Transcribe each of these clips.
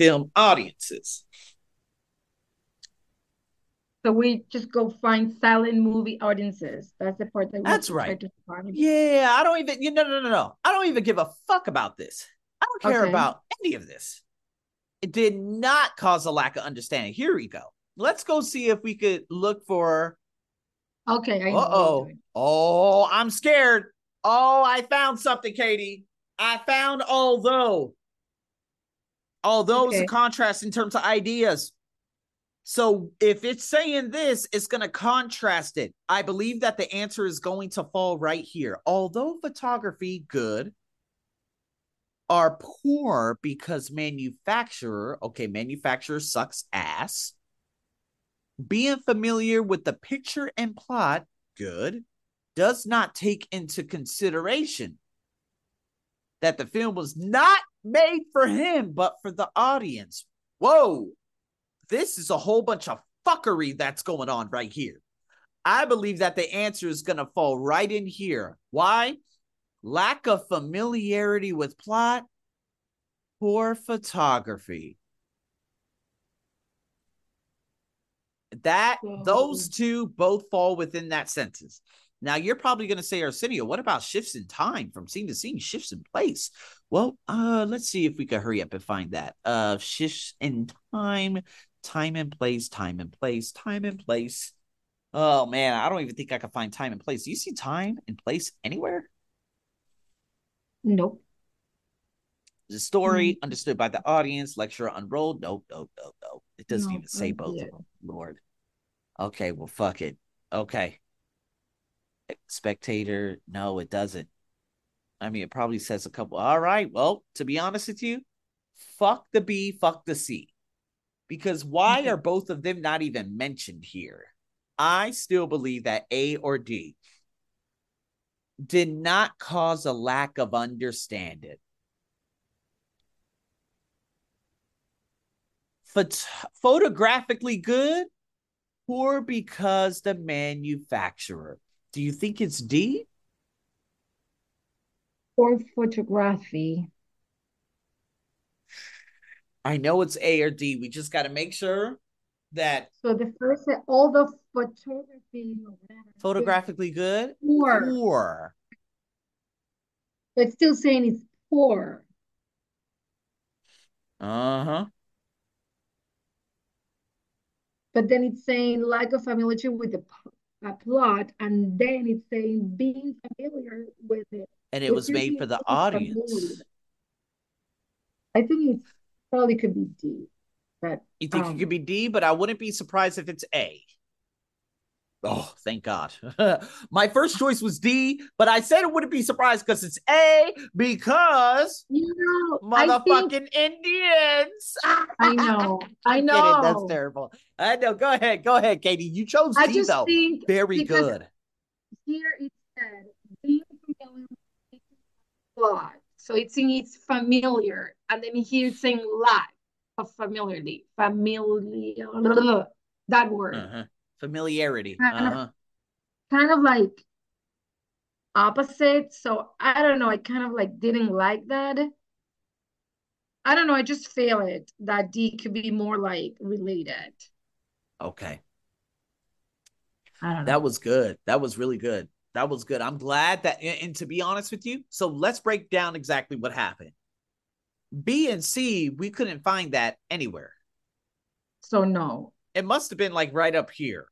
film audiences. So we just go find silent movie audiences. That's the part that we have That's to try right. to find. Yeah, I don't even, no. I don't even give a fuck about this. I don't care Okay. about any of this. It did not cause a lack of understanding. Here we go. Let's go see if we could look for. Okay, I know what you're Uh-oh. doing. Oh, I'm scared. Oh, I found something, Katie. I found although is a Okay. contrast in terms of ideas. So if it's saying this, it's going to contrast it. I believe that the answer is going to fall right here. Although photography good are poor because manufacturer sucks ass. Being familiar with the picture and plot good does not take into consideration that the film was not made for him, but for the audience. Whoa, this is a whole bunch of fuckery that's going on right here. I believe that the answer is going to fall right in here. Why? Lack of familiarity with plot, poor photography. That those So two both fall within that sentence. Now you're probably going to say, Arsenio, what about shifts in time from scene to scene, shifts in place? Well, let's see if we can hurry up and find that. Shifts in time, time and place, time and place, time and place. Oh man, I don't even think I can find time and place. Do you see time and place anywhere? nope. The Mm, story understood by the audience, lecture unrolled. Nope. It doesn't no, even say I both see of it. them. Lord. Okay, well, fuck it. Okay. Spectator. No, it doesn't. I mean, it probably says a couple. All right. Well, to be honest with you, fuck the B, fuck the C. Because why are Okay. both of them not even mentioned here? I still believe that A or D did not cause a lack of understanding. Phot- Photographically good, poor because the manufacturer. Do you think it's D? For photography. I know it's A or D. We just got to make sure that So the first, all the photography or whatever is good. photographically good, Poor. poor. But it's still saying it's poor. Uh huh. But then it's saying lack of familiarity with the plot, and then it's saying being familiar with it. And it It's was made for using the being familiar. audience. I think it's probably could be D, but You think it could um, be D, but I wouldn't be surprised if it's A. Oh, thank God. My first choice was D, but I said it wouldn't be surprised because it's A because I think motherfucking Indians. I I'm kidding. That's know. terrible. I know. Go ahead. Go ahead, Katie. You chose I D, just though. think Very because good. here it said being familiar with the plot, so it's in it's familiar, and then here it's saying lack of familiarity, familiar, that word, Uh-huh. Familiarity. kind of Uh-huh. kind of like opposite. So I don't know. I kind of like didn't like that. I don't know. I just feel it that D could be more like related. Okay. I don't That know. was good. That was really good. That was good. I'm glad that, and to be honest with you, so let's break down exactly what happened. B and C, we couldn't find that anywhere. So no. It must have been like right up here.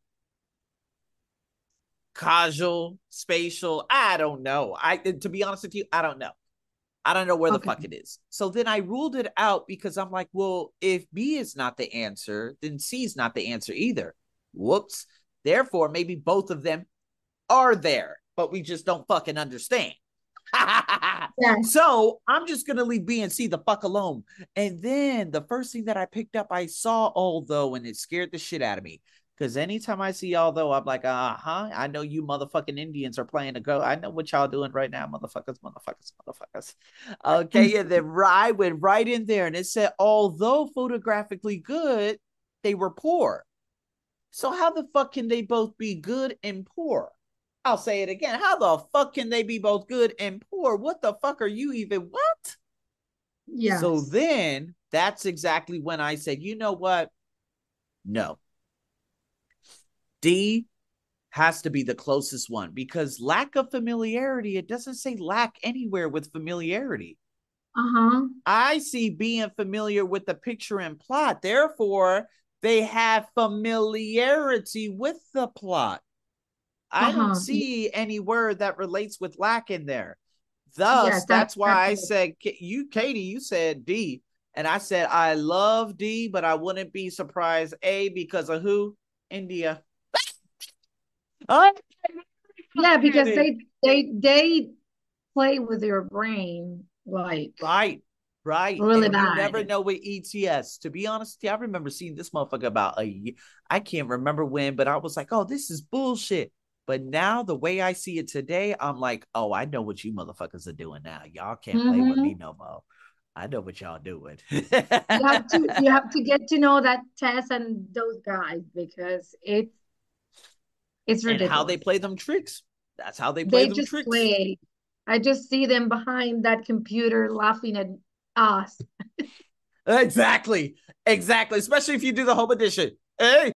Causal, spatial, I don't know. To be honest with you, I don't know. I don't know where the Okay. fuck it is. So then I ruled it out because I'm like, well, if B is not the answer, then C is not the answer either. Whoops. Therefore, maybe both of them are there, but we just don't fucking understand. Yes. So I'm just gonna leave B and C the fuck alone. And then the first thing that I picked up, I saw although, and it scared the shit out of me. Because anytime I see although, I'm like, I know you motherfucking Indians are playing to go. I know what y'all doing right now, motherfuckers. Okay, and then I went right in there and it said, although photographically good, they were poor. So how the fuck can they both be good and poor? I'll say it again. How the fuck can they be both good and poor? What the fuck are you even? What? So Yes. then that's exactly when I said, you know what? No. D has to be the closest one because lack of familiarity, it doesn't say lack anywhere with familiarity. Uh-huh. I see being familiar with the picture and plot. Therefore, they have familiarity with the plot. I don't Uh-huh. see any word that relates with lack in there. Thus, Yes, that's why that's I it. said, you, Katie, you said D. And I said, I love D, but I wouldn't be surprised, A, because of who? India. Oh, Yeah, because Katie. they play with your brain like Right, right. really And you never bad. know with ETS. To be honest, I remember seeing this motherfucker about a year. I can't remember when, but I was like, oh, this is bullshit. But now the way I see it today, I'm like, oh, I know what you motherfuckers are doing now. Y'all can't play with me Mm-hmm. no more. I know what y'all doing. You have to get to know that Tess and those guys because it's And how they ridiculous. play them tricks. That's how they play They them just tricks. play. I just see them behind that computer laughing at us. Exactly. Exactly. Especially if you do the home edition. Hey,